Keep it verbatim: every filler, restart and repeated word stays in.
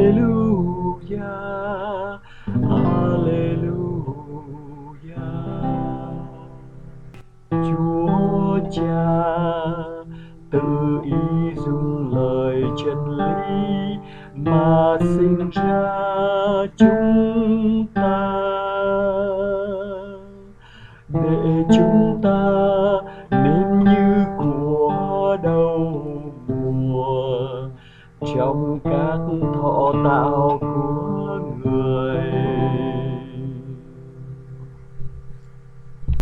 Alleluia, Alleluia. Chúa Cha tự ý dùng lời chân lý mà sinh ra chúng ta, để chúng ta nên như của đầu mùa trong các thọ tạo của người.